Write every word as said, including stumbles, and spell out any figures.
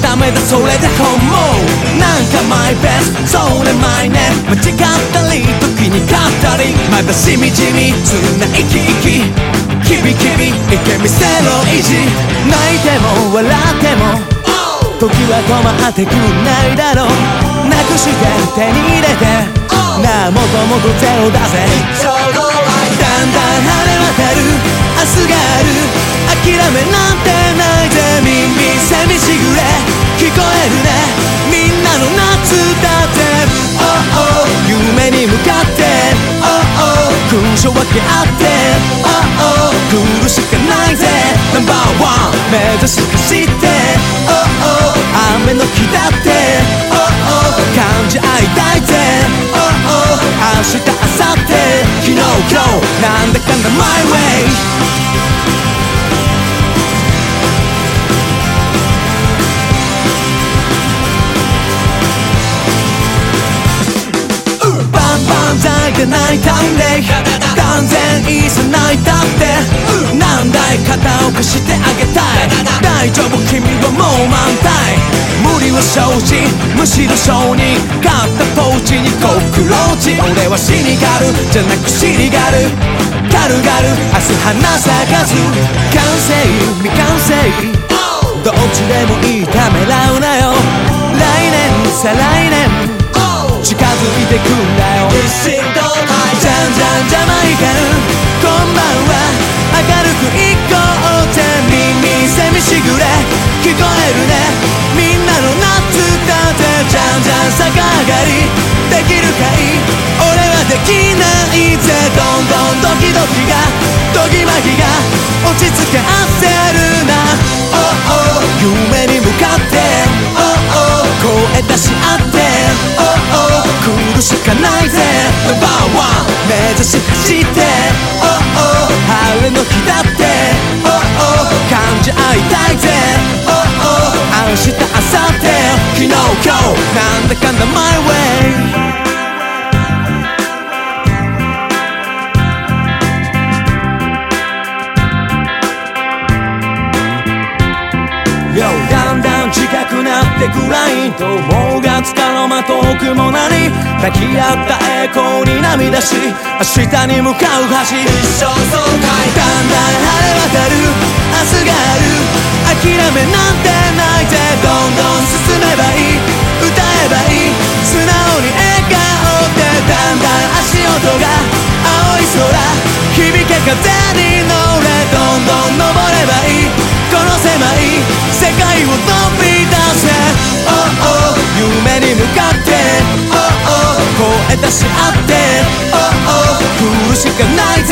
ダメだそれで本望なんかマイベストそれマイネ間違ったり時に勝ったりまだしみじみつな生き生きキビキビいけ見せろ意地泣いても笑っても時は止まってくんないだろうなくして手に入れてなあもっともっと手を出せだんだん晴れ渡る明日がある諦めなんてないぜ耳せみしぐれ聞こえるねみんなの夏だって Oh oh 夢に向かって Oh oh 勲章分け合って Oh oh 来るしかないぜ ナンバーワン 目指し走って Oh oh 雨の日だって Oh oh 感じ合いたいぜ Oh oh 明日明後日昨日今日なんだかんだ My wayで泣いたんで断然いいさ泣いたって何台肩を貸してあげたい大丈夫君はもう満タイ無理は承知むしろ承認買ったポーチにコクローチ俺はシニガルじゃなくシリガル軽々明日花咲かず完成未完成どっちでもいいためらうなよ来年再来年近づいてくんだよじゃんじゃんジャマイカンこんばんは明るく行こうぜ耳せみしぐれ聞こえるねみんなの夏だぜじゃんじゃん逆上がりできるかい俺はできないぜどんどんドキドキがドギマギが落ち着け焦るな Oh oh 夢に向かって Oh oh 声出し合って来るしかないぜ ナンバーワン 目指し走って Oh oh 晴れの日だって Oh oh 感じ合いたいぜ Oh oh 明日明後日昨日今日なんだかんだ My wayだんだん近くなってくラインともうがつかの間遠くもなり抱き合った栄光に涙し明日に向かう橋一生爽快だんだん晴れ渡る明日がある諦めなんてないぜどんどん進めばいい歌えばいい素直に笑顔でだんだん足音が青い空響け風に乗れどんどん登ればいいこの狭い世界を飛び出せ Oh oh 夢に向かって Oh oh 声出し合って Oh oh 来るしかない